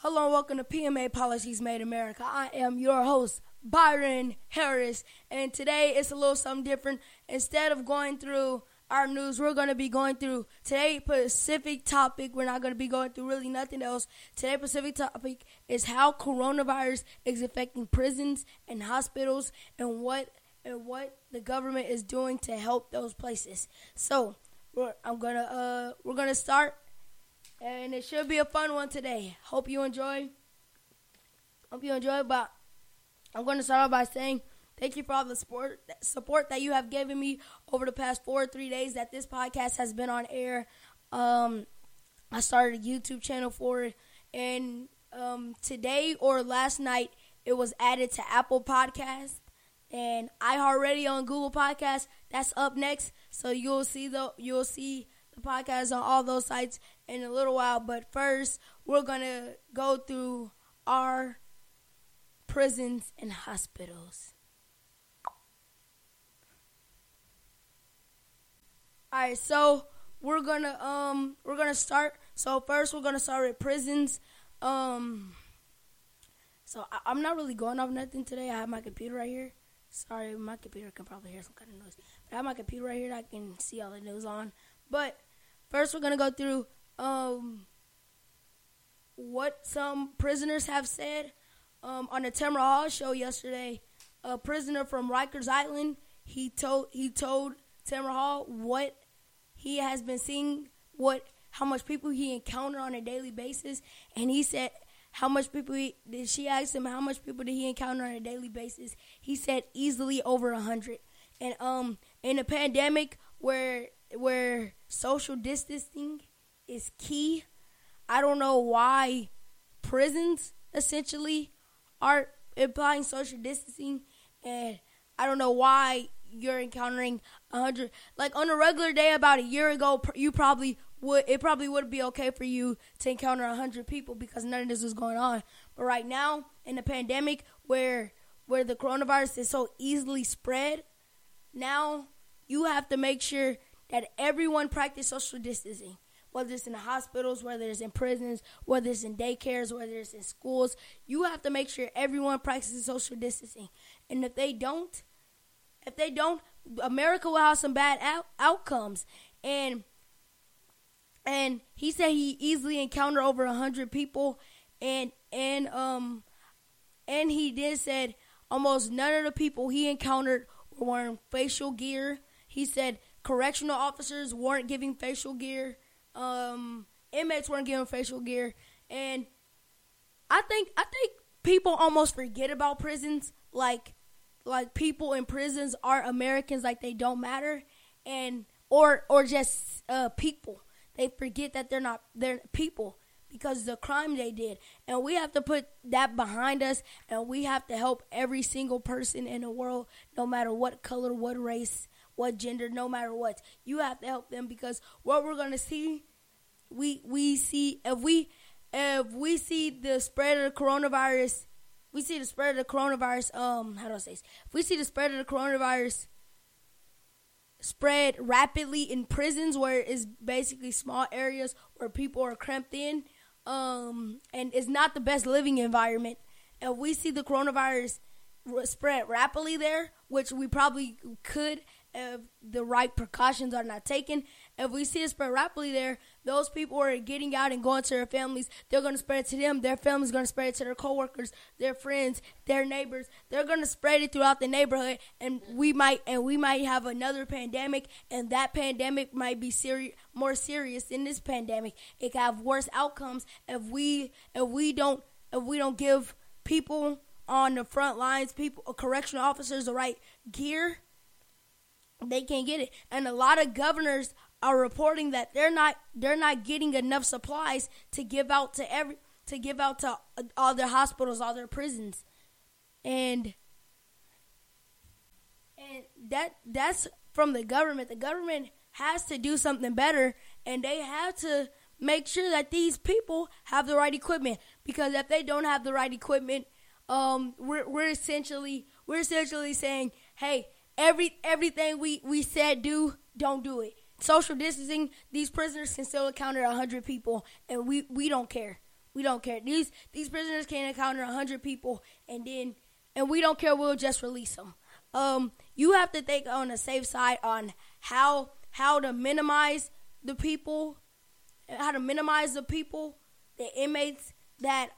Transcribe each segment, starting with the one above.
Hello and welcome to PMA Policies Made America. I am your host, Byron Harris, and today it's a little something different. Instead of going through our news, we're going to be going through today's specific topic. We're not going to be going through really nothing else. Today's specific topic is how coronavirus is affecting prisons and hospitals and what the government is doing to help those places. So we're gonna start. And it should be a fun one today. Hope you enjoy. But I'm going to start off by saying thank you for all the support that you have given me over the past 4 or 3 days that this podcast has been on air. I started a YouTube channel for it. And today or last night, it was added to Apple Podcasts and iHeartRadio on Google Podcasts. That's up next. So you'll see the podcast on all those sites in a little while, but first we're gonna go through our prisons and hospitals. Alright, so we're gonna start. So first we're gonna start with prisons. So I'm not really going off nothing today. I have my computer right here. Sorry, my computer can probably hear some kind of noise. But I have my computer right here that I can see all the news on. But first, we're going to go through what some prisoners have said. On the Tamara Hall show yesterday, a prisoner from Rikers Island, he told Tamara Hall what he has been seeing, how much people he encountered on a daily basis, and he said she asked him how much people did he encounter on a daily basis. He said easily over 100. And in a pandemic where social distancing is key, I don't know why prisons essentially are implying social distancing, and I don't know why you're encountering 100. Like on a regular day about a year ago, it probably would be okay for you to encounter 100 people because none of this was going on. But right now, in the pandemic where the coronavirus is so easily spread, now you have to make sure that everyone practice social distancing, whether it's in the hospitals, whether it's in prisons, whether it's in daycares, whether it's in schools. You have to make sure everyone practices social distancing. And if they don't, America will have some bad outcomes. And he said he easily encountered over 100 people, and he did said almost none of the people he encountered were wearing facial gear. He said correctional officers weren't giving facial gear. Inmates weren't giving facial gear. And I think people almost forget about prisons. Like people in prisons are Americans, like they don't matter, or just people. They forget that they're people because of the crime they did. And we have to put that behind us, and we have to help every single person in the world, no matter what color, what race, what gender, no matter what. You have to help them, because what we're going to see, we see if we see the spread of the coronavirus, if we see the spread of the coronavirus spread rapidly in prisons, where it's basically small areas where people are cramped in, and it's not the best living environment. And we see the coronavirus spread rapidly there, which we probably could if the right precautions are not taken. If we see it spread rapidly there, those people are getting out and going to their families. They're going to spread it to them. Their family's going to spread it to their coworkers, their friends, their neighbors. They're going to spread it throughout the neighborhood, and we might have another pandemic, and that pandemic might be more serious than this pandemic. It could have worse outcomes if we don't give people on the front lines, correctional officers, the right gear. They can't get it. And a lot of governors are reporting that they're not getting enough supplies to give out to all their hospitals, all their prisons. And that's from the government. The government has to do something better, and they have to make sure that these people have the right equipment, because if they don't have the right equipment, we're essentially saying, hey, everything we said don't do it. Social distancing, these prisoners can still encounter 100 people, and we don't care. We don't care. These prisoners can encounter 100 people, and we don't care. We'll just release them. You have to think on the safe side on how to minimize the people, the inmates that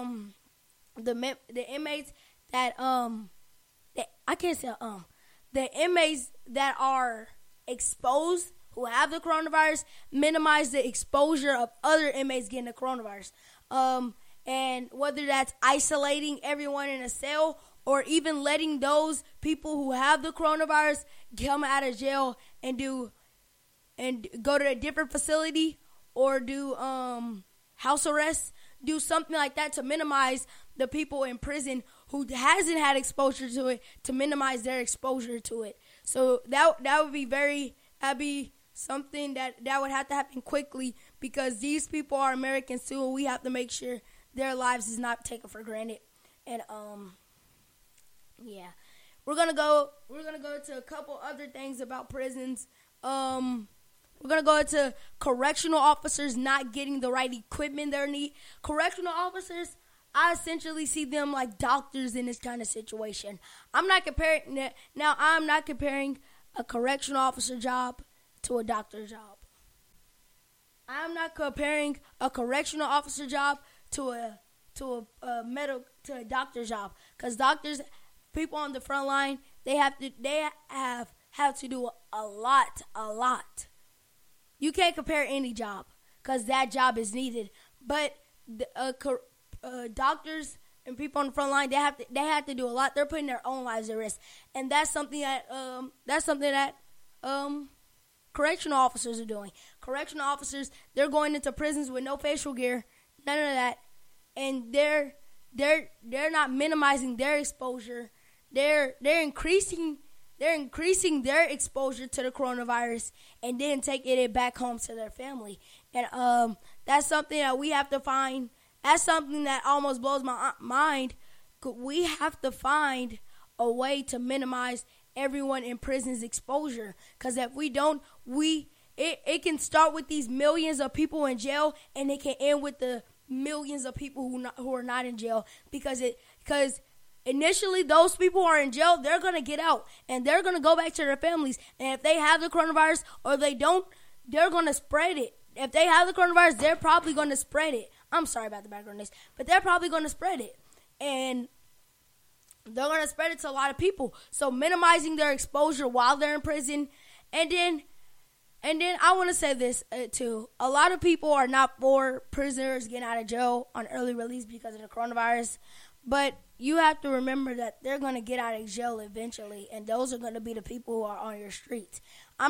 the inmates that are exposed, who have the coronavirus, minimize the exposure of other inmates getting the coronavirus. And whether that's isolating everyone in a cell or even letting those people who have the coronavirus come out of jail and go to a different facility or do house arrest, do something like that to minimize the people in prison who hasn't had exposure to it, to minimize their exposure to it. So that would be something that would have to happen quickly, because these people are Americans too, and we have to make sure their lives is not taken for granted. And yeah, we're gonna go to a couple other things about prisons. We're gonna go into correctional officers not getting the right equipment they need. Correctional officers, I essentially see them like doctors in this kind of situation. I'm not comparing a correctional officer job to a doctor's job. I'm not comparing a correctional officer job to a doctor's job, because doctors, people on the front line, they have to do a lot. You can't compare any job, because that job is needed. But doctors and people on the front line, they have to do a lot. They're putting their own lives at risk, and that's something that correctional officers are doing. Correctional officers, they're going into prisons with no facial gear, none of that, and they're not minimizing their exposure. They're increasing their exposure to the coronavirus and then taking it back home to their family. And that's something that we have to find. That's something that almost blows my mind. We have to find a way to minimize everyone in prison's exposure. Because if we don't, it can start with these millions of people in jail, and it can end with the millions of people who are not in jail. Because initially, those people who are in jail, they're going to get out, and they're going to go back to their families. And if they have the coronavirus or they don't, they're going to spread it. If they have the coronavirus, they're probably going to spread it. I'm sorry about the background noise, but they're probably going to spread it. And they're going to spread it to a lot of people. So minimizing their exposure while they're in prison. And then I want to say this too. A lot of people are not for prisoners getting out of jail on early release because of the coronavirus. But you have to remember that they're going to get out of jail eventually, and those are going to be the people who are on your streets. I'm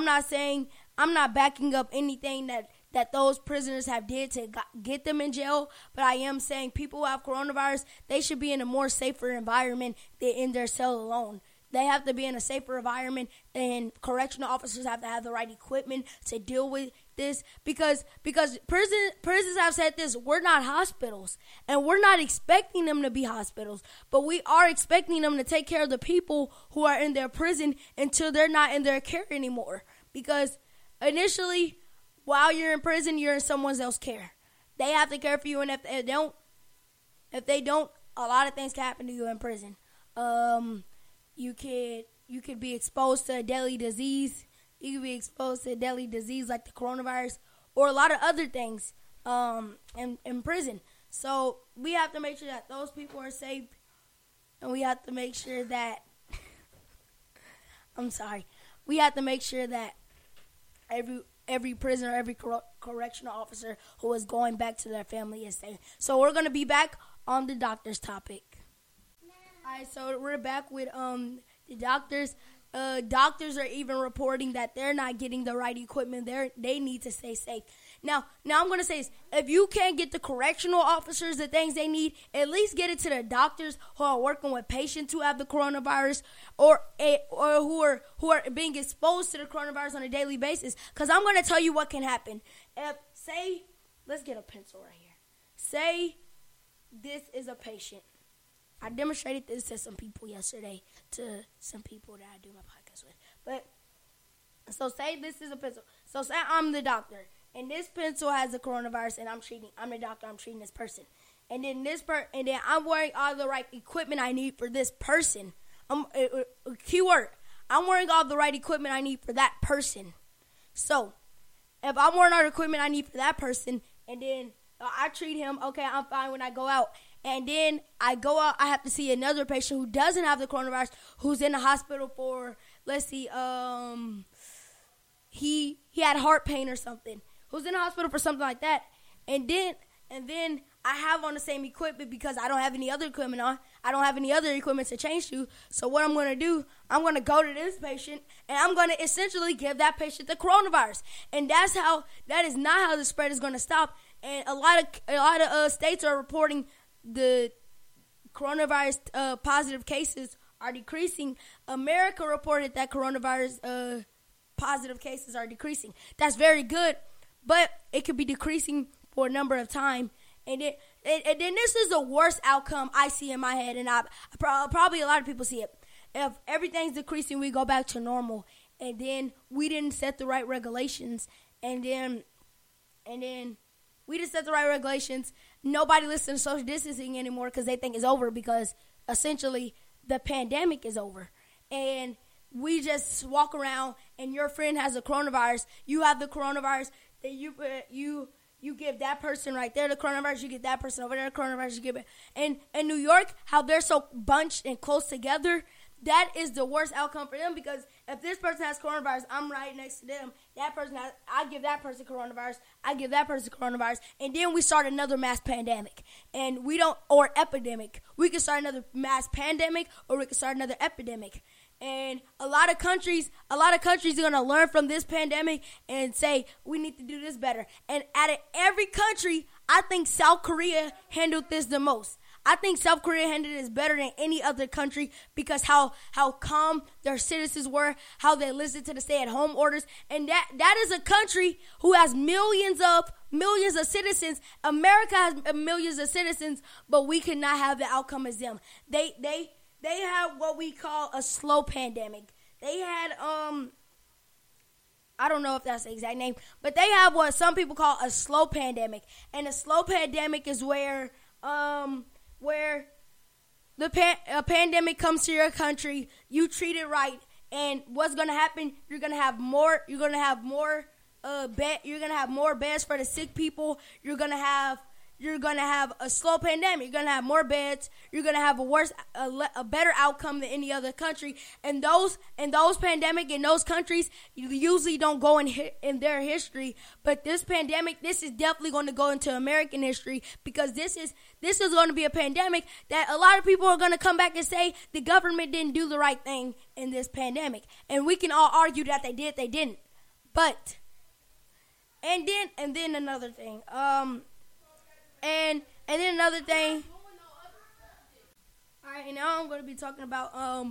not backing up anything that those prisoners have did to get them in jail, but I am saying people who have coronavirus, they should be in a more safer environment than in their cell alone. They have to be in a safer environment, and correctional officers have to have the right equipment to deal with this, because prisons have said this: we're not hospitals, and we're not expecting them to be hospitals, but we are expecting them to take care of the people who are in their prison until they're not in their care anymore. Because initially, while you're in prison, you're in someone else's care. They have to care for you, and if they don't, a lot of things can happen to you in prison. You could be exposed to a deadly disease. You could be exposed to a deadly disease like the coronavirus or a lot of other things in prison. So we have to make sure that those people are safe, and we have to make sure that we have to make sure that every prisoner, every correctional officer who is going back to their family is safe. So we're going to be back on the doctor's topic. All right, so we're back with the doctors. Doctors are even reporting that they're not getting the right equipment. They need to stay safe. Now I'm going to say this. If you can't get the correctional officers the things they need, at least get it to the doctors who are working with patients who have the coronavirus or who are being exposed to the coronavirus on a daily basis. Because I'm going to tell you what can happen. Let's get a pencil right here. Say this is a patient. I demonstrated this to some people yesterday, to some people that I do my podcast with. But, so say this is a pencil. So say I'm the doctor, and this pencil has the coronavirus, and I'm the doctor, I'm treating this person. and then I'm wearing all the right equipment I need for this person. Keyword, I'm wearing all the right equipment I need for that person. So, if I'm wearing all the equipment I need for that person, and then I treat him, okay, I'm fine when I go out. And then I go out, I have to see another patient who doesn't have the coronavirus, who's in the hospital for, let's see, he had heart pain or something, who's in the hospital for something like that. And then I have on the same equipment because I don't have any other equipment on. I don't have any other equipment to change to. So what I'm going to do, I'm going to go to this patient and I'm going to essentially give that patient the coronavirus. And that is not how the spread is going to stop. And a lot of states are reporting the coronavirus positive cases are decreasing. America reported that coronavirus positive cases are decreasing. That's very good, but it could be decreasing for a number of time. And then this is the worst outcome I see in my head, and probably a lot of people see it. If everything's decreasing, we go back to normal, and then we didn't set the right regulations, and then we didn't set the right regulations. Nobody listens to social distancing anymore because they think it's over because essentially the pandemic is over. And we just walk around and your friend has the coronavirus. You have the coronavirus. Then you give that person right there the coronavirus. You get that person over there the coronavirus. You give it. And in New York, how they're so bunched and close together, that is the worst outcome for them because if this person has coronavirus, I'm right next to them. I give that person coronavirus. I give that person coronavirus. And then we start another mass pandemic. Or epidemic. We can start another mass pandemic or we can start another epidemic. And a lot of countries are going to learn from this pandemic and say, we need to do this better. And out of every country, I think South Korea handled this the most. I think South Korea handled this better than any other country because how calm their citizens were, how they listened to the stay-at-home orders. And that is a country who has millions of citizens. America has millions of citizens, but we could not have the outcome as them. They had what we call a slow pandemic. They had, I don't know if that's the exact name, but they have what some people call a slow pandemic. And a slow pandemic is where a pandemic comes to your country, you treat it right, and what's going to happen? You're going to have more beds for the sick people. You're going to have a slow pandemic. You're going to have more beds. You're going to have a better outcome than any other country. And those pandemic in those countries usually don't go in their history. But this pandemic, this is definitely going to go into American history because this is going to be a pandemic that a lot of people are going to come back and say the government didn't do the right thing in this pandemic. And we can all argue that they didn't. But and then another thing. And then another thing. All right, and now I'm going to be talking about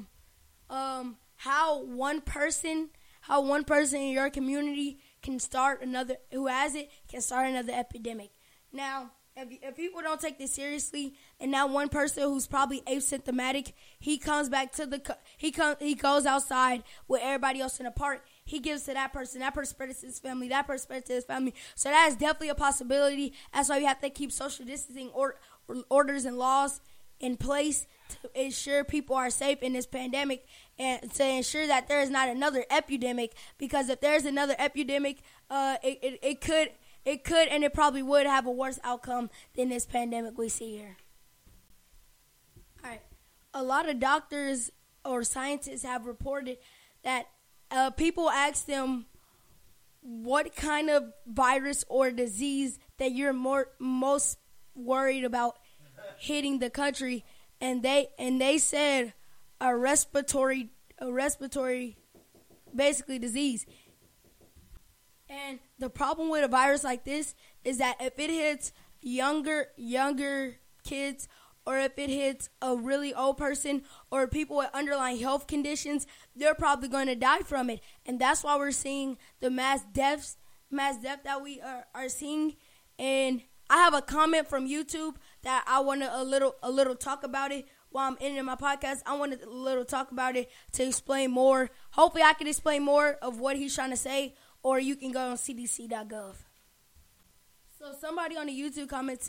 how one person in your community can start another epidemic. Now, if people don't take this seriously, and now one person who's probably asymptomatic, he comes back to he goes outside with everybody else in the park. He gives to that person spreads it to his family, that person spreads it to his family. So that is definitely a possibility. That's why we have to keep social distancing orders and laws in place to ensure people are safe in this pandemic and to ensure that there is not another epidemic. Because if there's another epidemic, it could and it probably would have a worse outcome than this pandemic we see here. All right. A lot of doctors or scientists have reported that people ask them what kind of virus or disease that you're most worried about hitting the country, and they said a respiratory basically disease. And the problem with a virus like this is that if it hits younger kids, or if it hits a really old person or people with underlying health conditions, they're probably going to die from it. And that's why we're seeing the mass death that we are seeing. And I have a comment from YouTube that I want to a little talk about it while I'm ending my podcast. I want to a little talk about it to explain more. Hopefully I can explain more of what he's trying to say, or you can go on cdc.gov. So somebody on the YouTube comment said,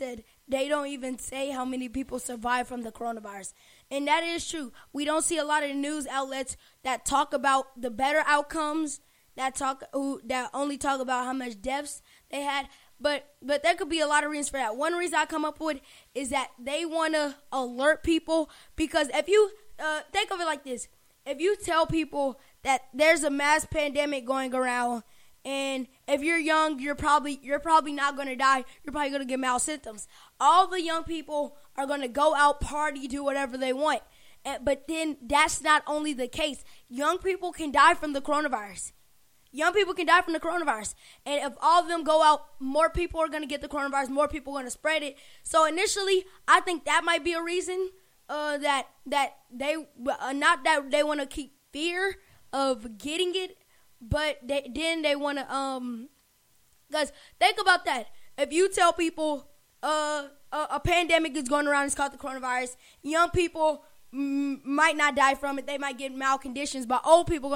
they don't even say how many people survive from the coronavirus. And that is true. We don't see a lot of news outlets that talk about the better outcomes, that only talk about how much deaths they had. But there could be a lot of reasons for that. One reason I come up with is that they want to alert people, because if you think of it like this, if you tell people that there's a mass pandemic going around, and if you're young, you're probably not going to die. You're probably going to get mild symptoms. All the young people are going to go out, party, do whatever they want. But then that's not only the case. Young people can die from the coronavirus. Young people can die from the coronavirus. And if all of them go out, more people are going to get the coronavirus. More people are going to spread it. So initially, I think that might be a reason that they not that they want to keep fear of getting it, but they want to because think about that. If you tell people a pandemic is going around, it's called the coronavirus, young people might not die from it. They might get mild conditions, but old people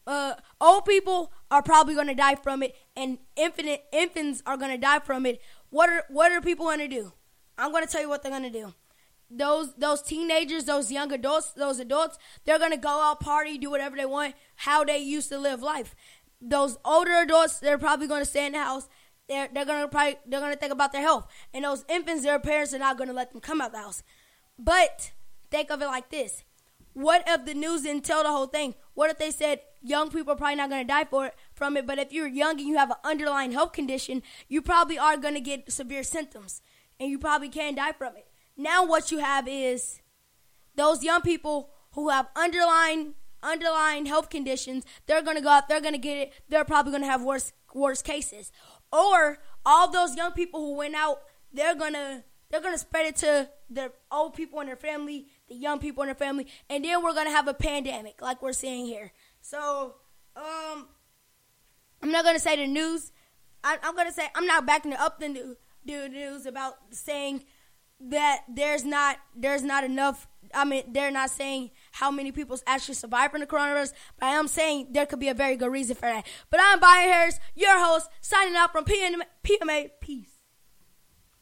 are probably going to die from it, and infants are going to die from it. What are people going to do? I'm going to tell you what they're going to do. Those teenagers, those young adults, they're going to go out, party, do whatever they want, how they used to live life. Those older adults, they're probably going to stay in the house. They're going to think about their health. And those infants, their parents are not going to let them come out the house. But think of it like this. What if the news didn't tell the whole thing? What if they said young people are probably not going to die from it, but if you're young and you have an underlying health condition, you probably are going to get severe symptoms, and you probably can die from it. Now what you have is those young people who have underlying health conditions, they're going to go out, they're going to get it, they're probably going to have worse cases. Or all those young people who went out, they're going to spread it to the old people in their family, the young people in their family, and then we're going to have a pandemic like we're seeing here. So I'm not going to say the news. I'm going to say I'm not backing up the news about saying that there's not enough. I mean, they're not saying how many people actually survive from the coronavirus, but I am saying there could be a very good reason for that. But I'm Byron Harris, your host, signing out from PMA. Peace.